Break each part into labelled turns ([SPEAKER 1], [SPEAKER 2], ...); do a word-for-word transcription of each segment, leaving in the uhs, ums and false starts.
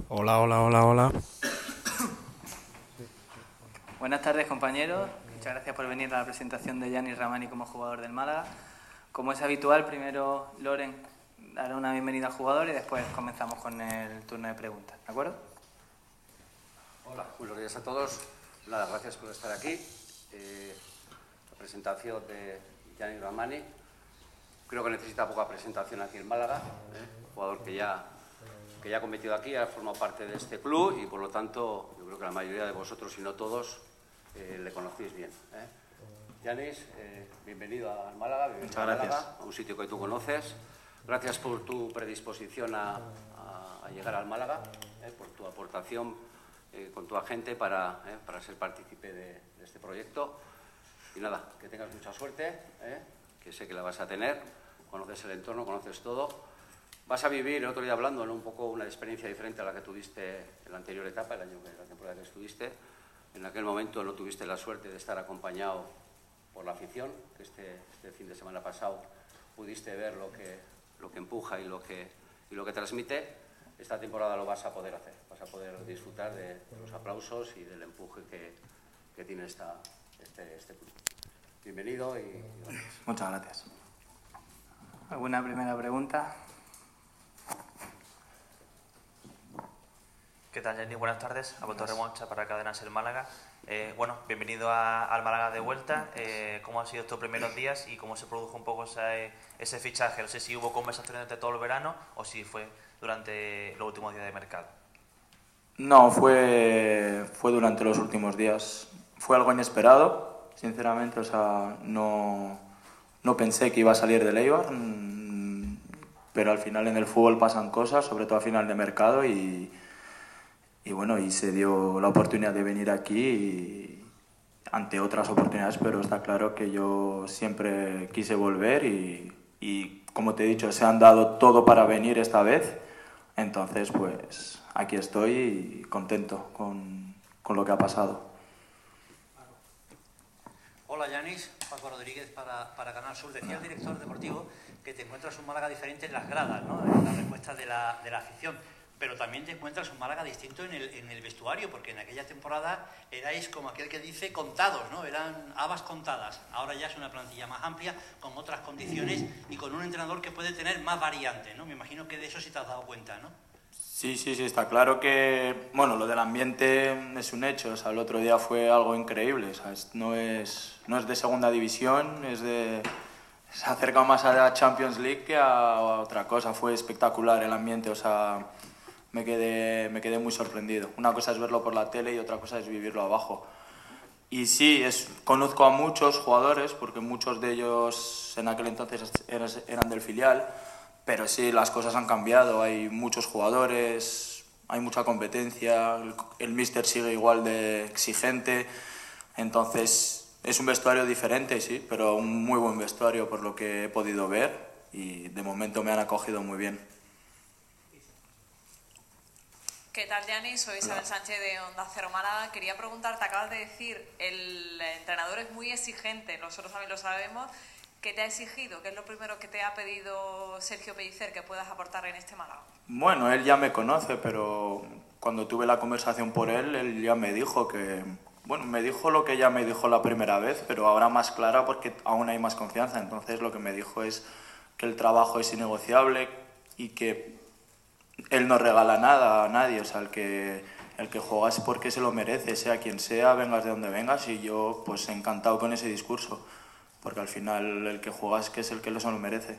[SPEAKER 1] Hola, hola, hola, hola.
[SPEAKER 2] Buenas tardes, compañeros. Muchas gracias por venir a la presentación de Yanis Ramani como jugador del Málaga. Como es habitual, primero Loren dará una bienvenida al jugador y después comenzamos con el turno de preguntas. ¿De acuerdo?
[SPEAKER 3] Hola, buenos días a todos. Nada, gracias por estar aquí. Eh, la presentación de Yanis Ramani. Creo que necesita poca presentación aquí en Málaga. ¿eh? Jugador que ya, que ya ha competido aquí, ha formado parte de este club y por lo tanto yo creo que la mayoría de vosotros, si no todos, eh, le conocéis bien. ¿eh? Yanis, eh, bienvenido al Málaga, bienvenido
[SPEAKER 2] Muchas
[SPEAKER 3] a Málaga,
[SPEAKER 2] gracias.
[SPEAKER 3] a un sitio que tú conoces. Gracias por tu predisposición a, a, a llegar al Málaga, ¿eh? por tu aportación eh, con tu agente para, eh, para ser partícipe de, de este proyecto. Y nada, que tengas mucha suerte, ¿eh? que sé que la vas a tener, conoces el entorno, conoces todo. Vas a vivir, el otro día hablando, ¿no? un poco una experiencia diferente a la que tuviste en la anterior etapa, el año que la temporada que estuviste. En aquel momento no tuviste la suerte de estar acompañado por la afición, que este, este fin de semana pasado pudiste ver lo que, lo que empuja y lo que, y lo que transmite. Esta temporada lo vas a poder hacer, vas a poder disfrutar de, de los aplausos y del empuje que, que tiene esta, este, este club. Bienvenido y, y gracias.
[SPEAKER 2] Muchas gracias. ¿Alguna primera pregunta?
[SPEAKER 4] ¿Qué tal, Jenny? Buenas tardes. Alberto Remoncha para Cadena Ser Málaga. Eh, bueno, bienvenido a, al Málaga de vuelta. Eh, ¿Cómo han sido estos primeros días y cómo se produjo un poco ese, ese fichaje? No sé si hubo conversaciones durante todo el verano o si fue durante los últimos días de mercado.
[SPEAKER 5] No, fue, fue durante los últimos días. Fue algo inesperado, sinceramente. O sea, no, no pensé que iba a salir del Eibar, mmm, pero al final en el fútbol pasan cosas, sobre todo a final de mercado, y, y bueno, y se dio la oportunidad de venir aquí y, ante otras oportunidades, pero está claro que yo siempre quise volver y, y, como te he dicho, se han dado todo para venir esta vez. Entonces, pues aquí estoy y contento con, con lo que ha pasado.
[SPEAKER 6] Hola, Yanis. Paco Rodríguez para, para Canal Sur. Decía el director deportivo que te encuentras un Málaga diferente en las gradas, ¿no? En las respuestas de la, de la afición. Pero también te encuentras un Málaga distinto en el, en el vestuario, porque en aquella temporada erais como aquel que dice contados, ¿no? Eran habas contadas. Ahora ya es una plantilla más amplia, con otras condiciones y con un entrenador que puede tener más variantes, ¿no? Me imagino que de eso sí te has dado cuenta, ¿no?
[SPEAKER 5] Sí, sí, sí, está claro que, bueno, lo del ambiente es un hecho. O sea, el otro día fue algo increíble. O sea, no es, no es de segunda división, es de... se acerca más a la Champions League que a otra cosa. Fue espectacular el ambiente, o sea, me quedé, me quedé muy sorprendido. Una cosa es verlo por la tele y otra cosa es vivirlo abajo. Y sí, es, conozco a muchos jugadores, porque muchos de ellos en aquel entonces eran del filial, pero sí, las cosas han cambiado, hay muchos jugadores, hay mucha competencia, el, el míster sigue igual de exigente, entonces es un vestuario diferente, sí, pero un muy buen vestuario por lo que he podido ver y de momento me han acogido muy bien.
[SPEAKER 7] ¿Qué tal, Yanis? Soy Isabel Sánchez de Onda Cero Málaga. Quería preguntarte, acabas de decir, el entrenador es muy exigente, nosotros también lo sabemos. ¿Qué te ha exigido? ¿Qué es lo primero que te ha pedido Sergio Pellicer que puedas aportar en este Málaga?
[SPEAKER 5] Bueno, él ya me conoce, pero cuando tuve la conversación por él, él ya me dijo que... Bueno, me dijo lo que ya me dijo la primera vez, pero ahora más clara porque aún hay más confianza. Entonces lo que me dijo es que el trabajo es innegociable y que él no regala nada a nadie. O sea, el que, el que juega es porque se lo merece, sea quien sea, vengas de donde vengas, y yo pues encantado con ese discurso. Porque al final el que juega es que es el que se lo merece.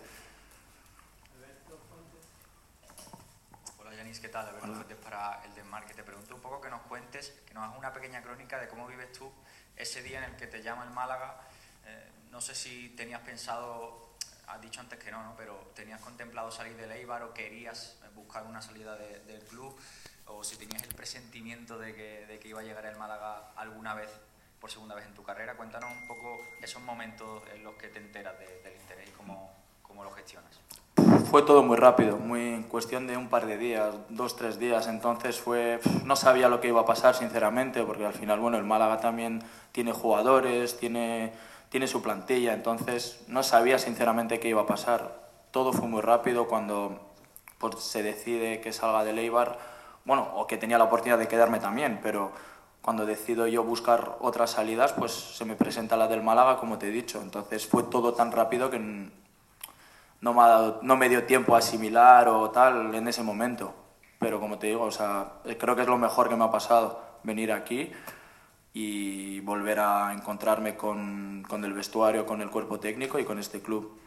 [SPEAKER 8] Hola, Yanis, ¿qué tal? Alberto Fuentes para el Desmarque. Te pregunto un poco que nos cuentes, que nos hagas una pequeña crónica de cómo vives tú ese día en el que te llama el Málaga. Eh, no sé si tenías pensado, has dicho antes que no, ¿no? Pero tenías contemplado salir del Eibar o querías buscar una salida de, del club, o si tenías el presentimiento de que, de que iba a llegar el Málaga alguna vez, por segunda vez en tu carrera. Cuéntanos un poco esos momentos en los que te enteras de, del interés y cómo, cómo lo gestionas.
[SPEAKER 5] Fue todo muy rápido, muy en cuestión de un par de días, dos, tres días. Entonces fue, no sabía lo que iba a pasar, sinceramente, porque al final, bueno, el Málaga también tiene jugadores, tiene, tiene su plantilla, entonces no sabía sinceramente qué iba a pasar. Todo fue muy rápido. Cuando pues, se decide que salga del Eibar, bueno, o que tenía la oportunidad de quedarme también, pero cuando decido yo buscar otras salidas, pues se me presenta la del Málaga, como te he dicho. Entonces fue todo tan rápido que no me, ha dado, no me dio tiempo a asimilar o tal en ese momento. Pero como te digo, o sea, creo que es lo mejor que me ha pasado, venir aquí y volver a encontrarme con, con el vestuario, con el cuerpo técnico y con este club.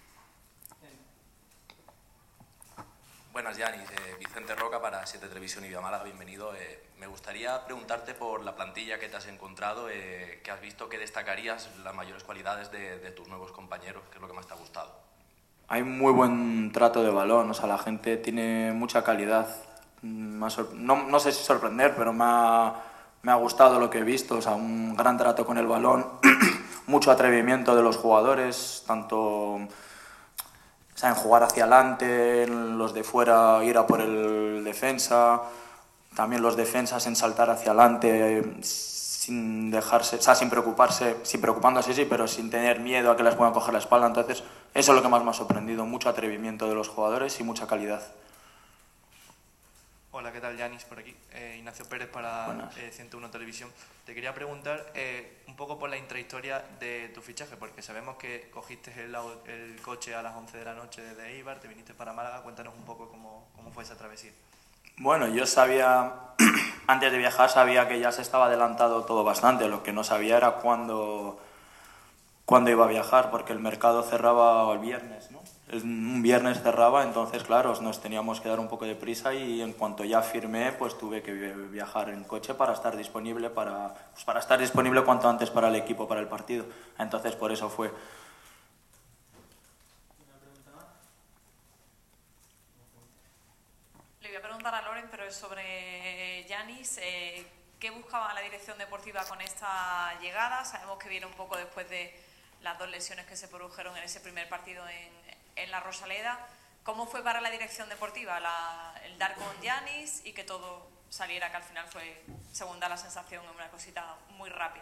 [SPEAKER 1] Buenas, Yanis. Eh, Vicente Roca para siete Televisión y Viva Málaga, bienvenido. Eh, me gustaría preguntarte por la plantilla que te has encontrado, eh, que has visto, que destacarías las mayores cualidades de, de tus nuevos compañeros, que es lo que más te ha gustado.
[SPEAKER 5] Hay muy buen trato de balón, o sea, la gente tiene mucha calidad. No, no sé si sorprender, pero me ha, me ha gustado lo que he visto, o sea, un gran trato con el balón, mucho atrevimiento de los jugadores, tanto... O sea, en jugar hacia adelante, en los de fuera ir a por el defensa, también los defensas en saltar hacia adelante sin dejarse, o sea, sin preocuparse, sin preocupándose sí, pero sin tener miedo a que les puedan coger la espalda. Entonces, eso es lo que más me ha sorprendido, mucho atrevimiento de los jugadores y mucha calidad.
[SPEAKER 9] Hola, ¿qué tal? Yanis por aquí. Eh, Ignacio Pérez para eh, ciento uno Televisión. Te quería preguntar eh, un poco por la intrahistoria de tu fichaje, porque sabemos que cogiste el, el coche a las once de la noche de Eibar, te viniste para Málaga. Cuéntanos un poco cómo, cómo fue esa travesía.
[SPEAKER 5] Bueno, yo sabía, antes de viajar sabía que ya se estaba adelantado todo bastante. Lo que no sabía era cuándo, cuándo iba a viajar, porque el mercado cerraba el viernes, ¿no? Un viernes cerraba, entonces claro, nos teníamos que dar un poco de prisa y en cuanto ya firmé, pues tuve que viajar en coche para estar disponible para, pues para estar disponible cuanto antes para el equipo, para el partido. Entonces por eso fue.
[SPEAKER 7] Le voy a preguntar a Loren, pero es sobre Yanis. Eh, ¿Qué buscaba la dirección deportiva con esta llegada? Sabemos que viene un poco después de las dos lesiones que se produjeron en ese primer partido en en la Rosaleda. ¿Cómo fue para la dirección deportiva la, el dar con Yanis y que todo saliera, que al final fue, según da la sensación, una cosita muy rápida?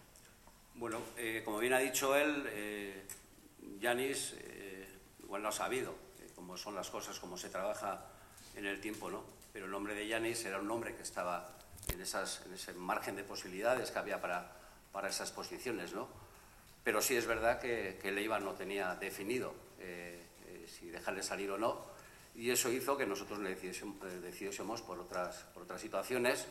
[SPEAKER 3] Bueno, eh, como bien ha dicho él, eh, Yanis eh, igual no ha sabido eh, cómo son las cosas, cómo se trabaja en el tiempo, ¿no? Pero el nombre de Yanis era un nombre que estaba en, esas, en ese margen de posibilidades que había para, para esas posiciones, ¿no? Pero sí es verdad que, que el Eibar no tenía definido eh, eh, si dejarle salir o no, y eso hizo que nosotros le decidiésemos por otras, por otras situaciones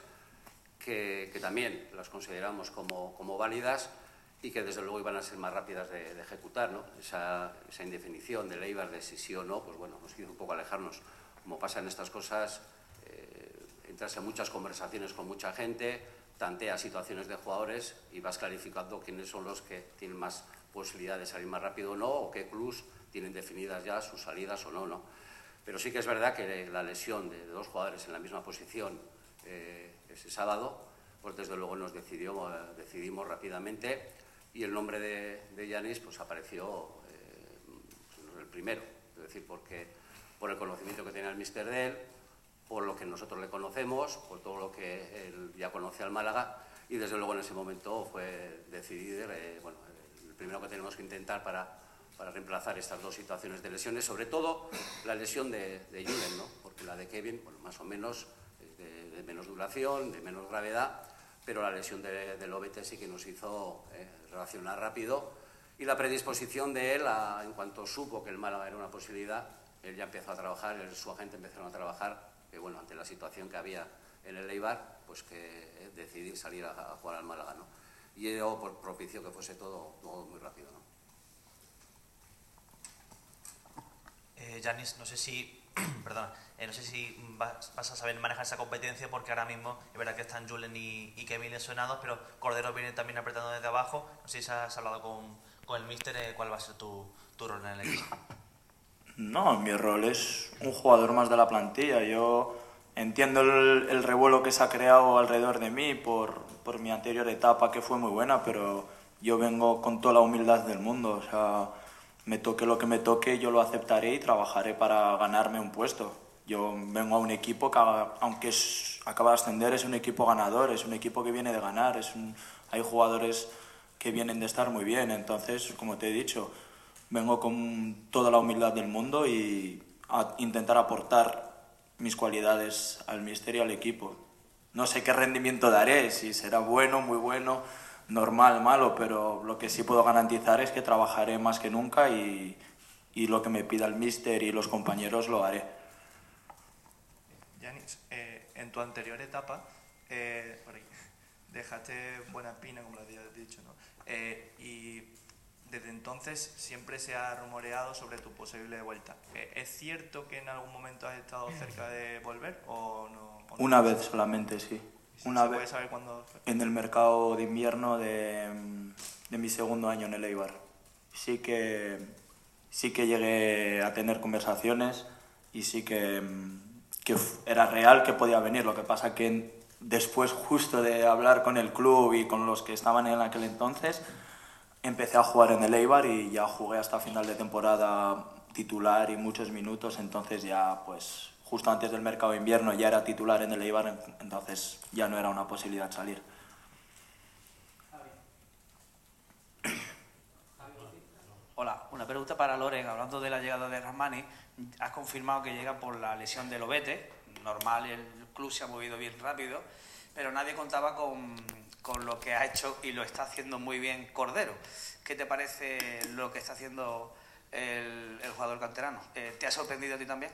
[SPEAKER 3] que, que también las consideramos como, como válidas y que desde luego iban a ser más rápidas de, de ejecutar, ¿no? Esa, esa indefinición del Eibar de si sí o no, pues bueno, nos hizo un poco alejarnos. Como pasa en estas cosas, eh, entras en muchas conversaciones con mucha gente, tanteas situaciones de jugadores y vas clarificando quiénes son los que tienen más posibilidad de salir más rápido o no, o qué clubs tienen definidas ya sus salidas o no, ¿no? Pero sí que es verdad que la lesión de dos jugadores en la misma posición eh, ese sábado, pues desde luego nos decidió, eh, decidimos rápidamente y el nombre de, de Yanis pues apareció eh, el primero, es decir, porque por el conocimiento que tenía el míster de él, por lo que nosotros le conocemos, por todo lo que él ya conoce al Málaga y desde luego en ese momento fue decidir, eh, bueno, el primero que tenemos que intentar para, para reemplazar estas dos situaciones de lesiones, sobre todo la lesión de, de Julen, ¿no? Porque la de Kevin, bueno, más o menos es de, de menos duración, de menos gravedad, pero la lesión de, de Lobete sí que nos hizo eh, reaccionar rápido y la predisposición de él, a, en cuanto supo que el Málaga era una posibilidad, él ya empezó a trabajar, él, su agente empezaron a trabajar, que bueno, ante la situación que había en el Eibar, pues que eh, decidir salir a, a jugar al Málaga, ¿no? Y ello por propicio que fuese todo, todo muy rápido, ¿no?
[SPEAKER 4] Eh, Yanis, no sé si, perdona, eh, no sé si vas, vas a saber manejar esa competencia porque ahora mismo es verdad que están Julen y, y Kevin lesionados, pero Cordero viene también apretando desde abajo. No sé si has hablado con, con el míster, eh, cuál va a ser tu, tu rol en el equipo.
[SPEAKER 5] No, mi rol es un jugador más de la plantilla. Yo entiendo el, el revuelo que se ha creado alrededor de mí por, por mi anterior etapa, que fue muy buena, pero yo vengo con toda la humildad del mundo. O sea, me toque lo que me toque, yo lo aceptaré y trabajaré para ganarme un puesto. Yo vengo a un equipo que, aunque es, acaba de ascender, es un equipo ganador, es un equipo que viene de ganar. Es un, hay jugadores que vienen de estar muy bien. Entonces, como te he dicho, vengo con toda la humildad del mundo y a intentar aportar mis cualidades al míster y al equipo. No sé qué rendimiento daré, si será bueno, muy bueno, normal, malo, pero lo que sí puedo garantizar es que trabajaré más que nunca y, y lo que me pida el míster y los compañeros lo haré.
[SPEAKER 9] Yanis, eh, en tu anterior etapa, eh, por ahí, dejaste buena espina, como lo habías dicho, ¿no? Eh, y desde entonces siempre se ha rumoreado sobre tu posible vuelta. Eh, ¿Es cierto que en algún momento has estado cerca de volver o no? O no?
[SPEAKER 5] Una vez solamente, sí. Una
[SPEAKER 9] ¿Se
[SPEAKER 5] vez
[SPEAKER 9] puede saber cuándo?
[SPEAKER 5] en el mercado de invierno de, de mi segundo año en el Eibar. Sí que, sí que llegué a tener conversaciones y sí que, que era real que podía venir. Lo que pasa que después justo de hablar con el club y con los que estaban en aquel entonces, empecé a jugar en el Eibar y ya jugué hasta final de temporada titular y muchos minutos, entonces ya pues justo antes del mercado de invierno ya era titular en el Eibar, entonces ya no era una posibilidad salir.
[SPEAKER 10] Hola, una pregunta para Loren. Hablando de la llegada de Rahmani, has confirmado que llega por la lesión de Lobete. Normal, el club se ha movido bien rápido, pero nadie contaba con, con lo que ha hecho y lo está haciendo muy bien Cordero. ¿Qué te parece lo que está haciendo el, el jugador canterano? Eh, ¿Te ha sorprendido a ti también?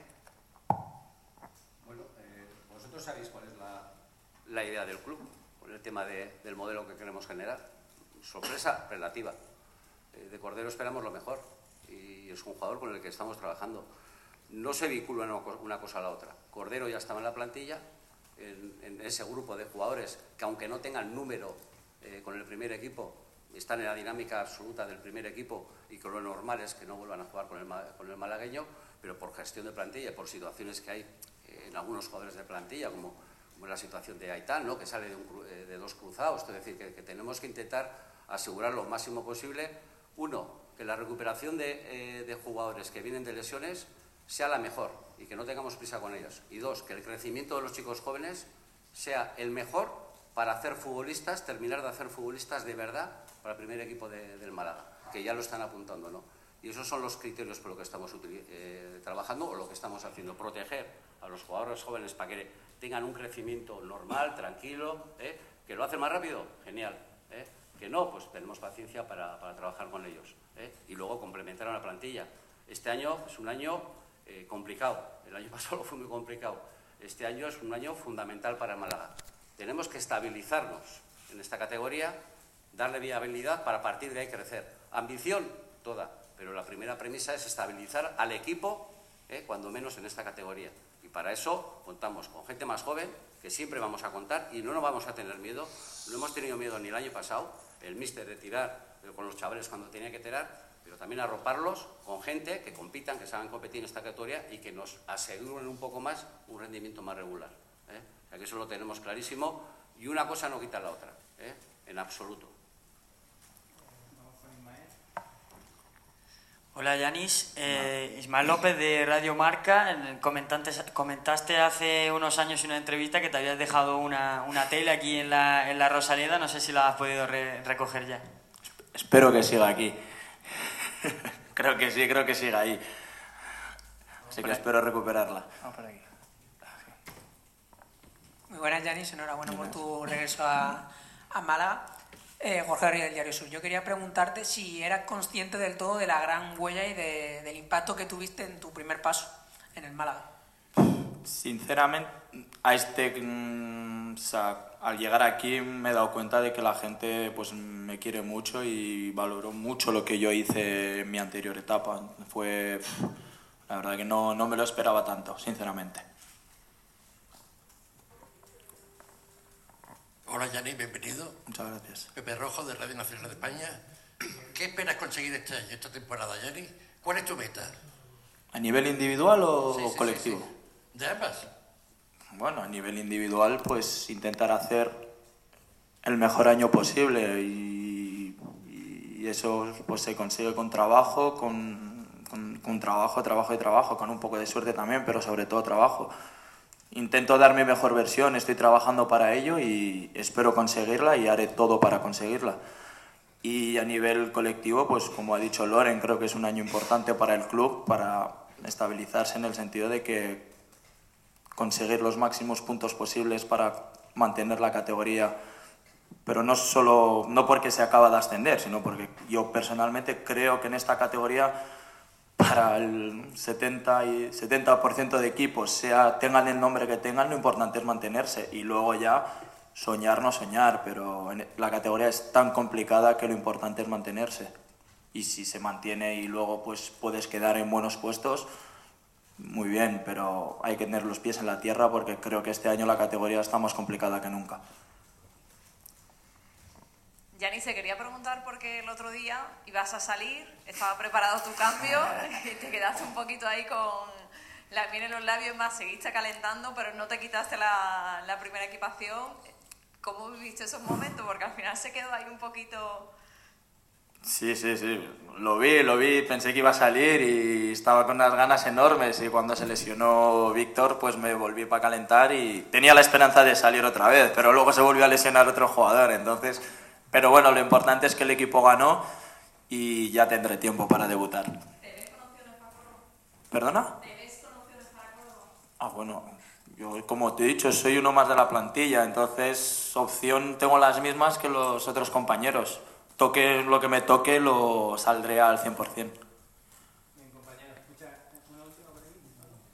[SPEAKER 3] Bueno, eh, vosotros sabéis cuál es la, la idea del club, con el tema de, del modelo que queremos generar. Sorpresa relativa. Eh, de Cordero esperamos lo mejor y es un jugador con el que estamos trabajando. No se vincula una cosa a la otra. Cordero ya estaba en la plantilla, en, en ese grupo de jugadores que aunque no tengan número eh, con el primer equipo, están en la dinámica absoluta del primer equipo y que lo normal es que no vuelvan a jugar con el, con el malagueño, pero por gestión de plantilla y por situaciones que hay eh, en algunos jugadores de plantilla, como, como la situación de Aitán, ¿no? Que sale de, un, eh, de dos cruzados. Es decir, que, que tenemos que intentar asegurar lo máximo posible, uno, que la recuperación de, eh, de jugadores que vienen de lesiones sea la mejor y que no tengamos prisa con ellos. Y dos, que el crecimiento de los chicos jóvenes sea el mejor para hacer futbolistas, terminar de hacer futbolistas de verdad para el primer equipo de, del Málaga, que ya lo están apuntando, ¿no? Y esos son los criterios por los que estamos eh, trabajando o lo que estamos haciendo, proteger a los jugadores jóvenes para que tengan un crecimiento normal, tranquilo, ¿eh? Que lo hacen más rápido, genial, ¿eh? Que no, pues tenemos paciencia para, para trabajar con ellos, ¿eh? Y luego complementar a la plantilla. Este año es un año eh, complicado, el año pasado fue muy complicado, este año es un año fundamental para el Málaga. Tenemos que estabilizarnos en esta categoría, darle viabilidad para a partir de ahí crecer. Ambición, toda, pero la primera premisa es estabilizar al equipo, eh, cuando menos en esta categoría. Y para eso contamos con gente más joven, que siempre vamos a contar y no nos vamos a tener miedo. No hemos tenido miedo ni el año pasado, el míster de tirar con los chavales cuando tenía que tirar, pero también arroparlos con gente que compitan, que saben competir en esta categoría y que nos aseguren un poco más un rendimiento más regular, ¿eh? O sea que eso lo tenemos clarísimo y una cosa no quita la otra, ¿eh? En absoluto.
[SPEAKER 11] Hola Yanis, eh, Ismael López de Radio Marca. Comentaste, comentaste hace unos años en una entrevista que te habías dejado una, una tele aquí en la, en la Rosaleda, no sé si la has podido re, recoger ya.
[SPEAKER 5] Espero que siga aquí. Creo que sí, creo que siga ahí. Así que espero recuperarla.
[SPEAKER 2] Vamos por aquí.
[SPEAKER 12] Muy buenas, Yanis, enhorabuena por tu regreso a, a Málaga. Eh, Jorge Ríos del Diario Sur. Yo quería preguntarte si eras consciente del todo de la gran huella y de, del impacto que tuviste en tu primer paso en el Málaga.
[SPEAKER 5] Sinceramente, a este, o sea, al llegar aquí me he dado cuenta de que la gente pues, me quiere mucho y valoró mucho lo que yo hice en mi anterior etapa. Fue, la verdad que no, no me lo esperaba tanto, sinceramente.
[SPEAKER 13] Hola Yanis, bienvenido.
[SPEAKER 5] Muchas gracias.
[SPEAKER 13] Pepe Rojo de Radio Nacional de España. ¿Qué esperas conseguir este año, esta temporada, Yanis? ¿Cuál es tu meta?
[SPEAKER 5] ¿A nivel individual o
[SPEAKER 13] sí, sí,
[SPEAKER 5] colectivo?
[SPEAKER 13] Sí, sí. ¿De ambas?
[SPEAKER 5] Bueno, a nivel individual, pues intentar hacer el mejor año posible y, y eso pues se consigue con trabajo, con, con, con trabajo, trabajo y trabajo, con un poco de suerte también, pero sobre todo trabajo. Intento dar mi mejor versión, estoy trabajando para ello y espero conseguirla y haré todo para conseguirla. Y a nivel colectivo, pues como ha dicho Loren, creo que es un año importante para el club, para estabilizarse en el sentido de que conseguir los máximos puntos posibles para mantener la categoría, pero no solo no porque se acaba de ascender, sino porque yo personalmente creo que en esta categoría para el setenta por ciento de equipos, sea tengan el nombre que tengan, lo importante es mantenerse y luego ya soñar no soñar, pero la categoría es tan complicada que lo importante es mantenerse. Y si se mantiene y luego pues puedes quedar en buenos puestos, muy bien, pero hay que tener los pies en la tierra porque creo que este año la categoría está más complicada que nunca.
[SPEAKER 7] Yanis, se quería preguntar porque el otro día ibas a salir, estaba preparado tu cambio y te quedaste un poquito ahí con la miel en los labios, más seguiste calentando, pero no te quitaste la, la primera equipación. ¿Cómo viviste esos momentos? Porque al final se quedó ahí un poquito...
[SPEAKER 5] Sí, sí, sí. Lo vi, lo vi, pensé que iba a salir y estaba con unas ganas enormes y cuando se lesionó Víctor pues me volví para calentar y tenía la esperanza de salir otra vez, pero luego se volvió a lesionar otro jugador, entonces... Pero bueno, lo importante es que el equipo ganó y ya tendré tiempo para debutar.
[SPEAKER 7] ¿Te ves con opciones para Córdoba?
[SPEAKER 5] ¿Perdona?
[SPEAKER 7] ¿Te ves con opciones para Córdoba?
[SPEAKER 5] Ah, bueno, yo como te he dicho soy uno más de la plantilla, entonces opción tengo las mismas que los otros compañeros. Toque lo que me toque, lo saldré al cien por cien.
[SPEAKER 12] Bien, compañero, escucha, una última por ahí.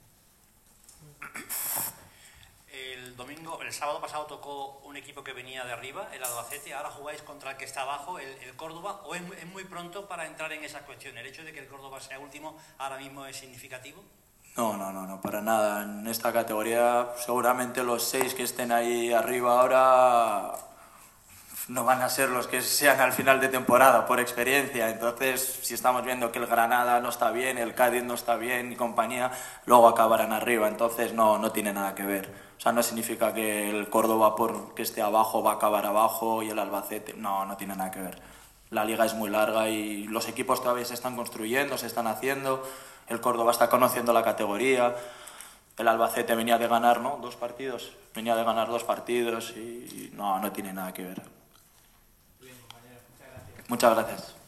[SPEAKER 6] El domingo, el sábado pasado tocó un equipo que venía de arriba, el Albacete, ahora jugáis contra el que está abajo, el, el Córdoba, o es, es muy pronto para entrar en esa cuestión. ¿El hecho de que el Córdoba sea último ahora mismo es significativo?
[SPEAKER 5] No, no, no, no, para nada. En esta categoría seguramente los seis que estén ahí arriba ahora no van a ser los que sean al final de temporada, por experiencia. Entonces, si estamos viendo que el Granada no está bien, el Cádiz no está bien y compañía, luego acabarán arriba. Entonces, no, no tiene nada que ver. O sea, no significa que el Córdoba, porque esté abajo, va a acabar abajo y el Albacete. No, no tiene nada que ver. La liga es muy larga y los equipos todavía se están construyendo, se están haciendo. El Córdoba está conociendo la categoría. El Albacete venía de ganar, ¿no? Dos partidos. Venía de ganar dos partidos y no, no tiene nada que ver.
[SPEAKER 12] Bien, compañero, muchas gracias.
[SPEAKER 5] Muchas gracias.